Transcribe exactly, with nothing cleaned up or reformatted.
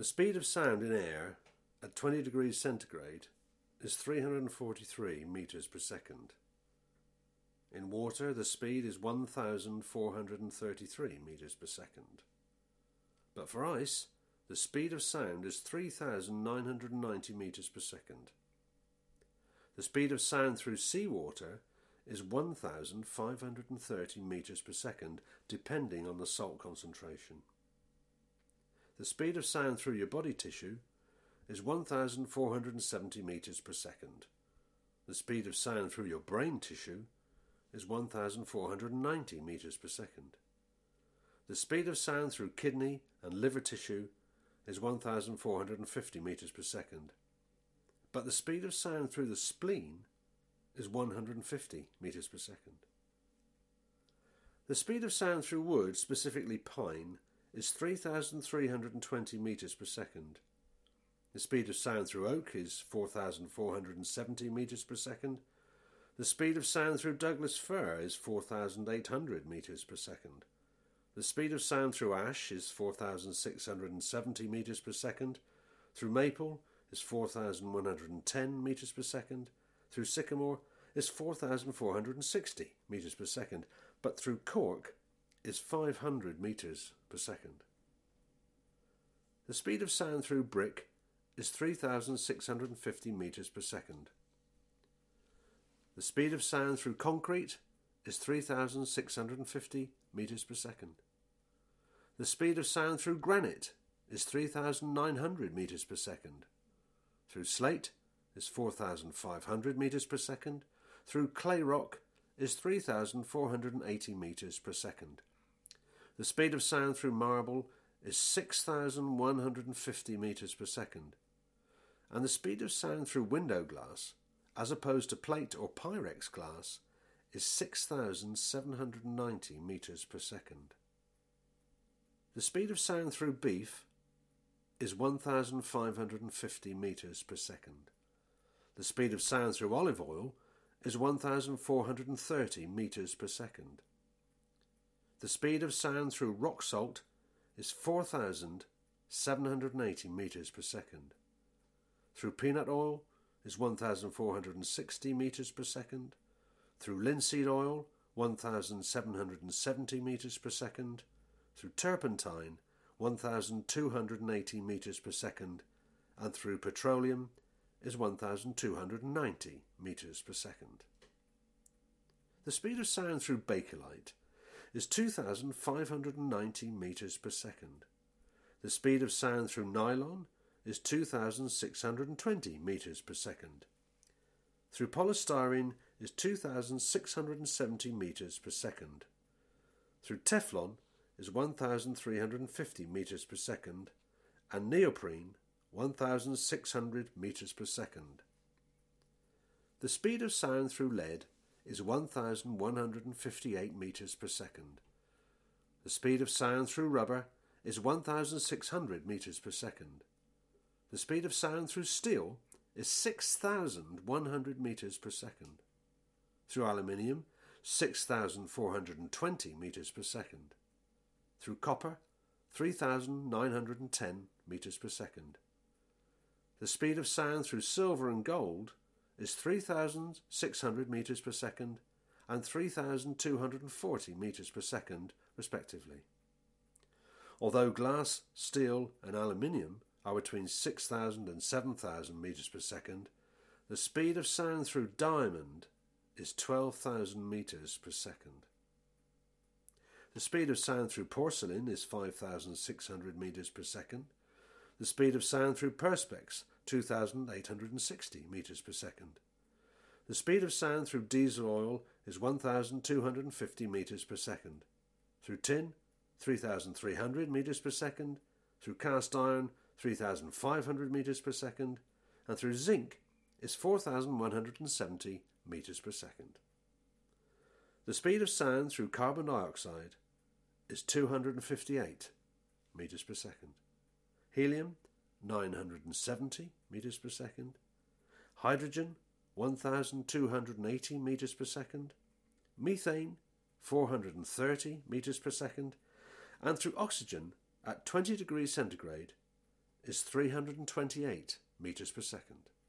The speed of sound in air at twenty degrees centigrade is three hundred forty-three metres per second. In water, the speed is one thousand four hundred thirty-three metres per second. But for ice, the speed of sound is three thousand nine hundred ninety metres per second. The speed of sound through seawater is one thousand five hundred thirty metres per second, depending on the salt concentration. The speed of sound through your body tissue is one thousand four hundred seventy metres per second. The speed of sound through your brain tissue is one thousand four hundred ninety metres per second. The speed of sound through kidney and liver tissue is one thousand four hundred fifty metres per second. But the speed of sound through the spleen is one hundred fifty metres per second. The speed of sound through wood, specifically pine, is three thousand three hundred twenty metres per second. The speed of sound through oak is four thousand four hundred seventy metres per second. The speed of sound through Douglas fir is four thousand eight hundred metres per second. The speed of sound through ash is four thousand six hundred seventy metres per second. Through maple is four thousand one hundred ten metres per second. Through sycamore is four thousand four hundred sixty metres per second. But through cork is five hundred metres per second. The speed of sound through brick is three thousand six hundred fifty metres per second. The speed of sound through concrete is three thousand six hundred fifty metres per second. The speed of sound through granite is three thousand nine hundred metres per second. Through slate is four thousand five hundred metres per second. Through clay rock is three thousand four hundred eighty metres per second. The speed of sound through marble is six thousand one hundred fifty metres per second. And the speed of sound through window glass, as opposed to plate or Pyrex glass, is six thousand seven hundred ninety metres per second. The speed of sound through beef is one thousand five hundred fifty metres per second. The speed of sound through olive oil is one thousand four hundred thirty metres per second. The speed of sound through rock salt is four thousand seven hundred eighty metres per second. Through peanut oil is one thousand four hundred sixty metres per second. Through linseed oil, one thousand seven hundred seventy metres per second. Through turpentine, one thousand two hundred eighty metres per second. And through petroleum is one thousand two hundred ninety metres per second. The speed of sound through bakelite is two thousand five hundred ninety metres per second. The speed of sound through nylon is two thousand six hundred twenty metres per second. Through polystyrene is two thousand six hundred seventy metres per second. Through Teflon is one thousand three hundred fifty metres per second, and neoprene one thousand six hundred metres per second. The speed of sound through lead is one thousand one hundred fifty-eight metres per second. The speed of sound through rubber is one thousand six hundred metres per second. The speed of sound through steel is six thousand one hundred metres per second. Through aluminium, six thousand four hundred twenty metres per second. Through copper, three thousand nine hundred ten metres per second. The speed of sound through silver and gold is three thousand six hundred metres per second and three thousand two hundred forty metres per second, respectively. Although glass, steel and aluminium are between six thousand and seven thousand metres per second, the speed of sound through diamond is twelve thousand metres per second. The speed of sound through porcelain is five thousand six hundred metres per second. The speed of sound through perspex, two thousand eight hundred sixty metres per second. The speed of sound through diesel oil is one thousand two hundred fifty metres per second. Through tin, three thousand three hundred metres per second. Through cast iron, three thousand five hundred metres per second. And through zinc is four thousand one hundred seventy metres per second. The speed of sound through carbon dioxide is two hundred fifty-eight metres per second. Helium, nine hundred seventy metres per second. Hydrogen, one thousand two hundred eighty metres per second. Methane, four hundred thirty metres per second. And through oxygen, at twenty degrees centigrade, is three hundred twenty-eight metres per second.